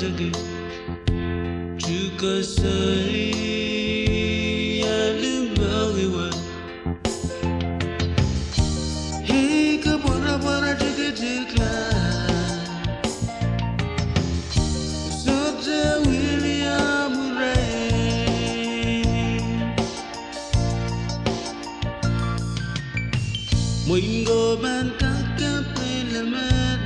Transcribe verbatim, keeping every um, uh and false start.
jagi Chuka sai ya limbawi wa Hey ka bora bora jagi jikla Sote William Ray Mwingo man kaka pele man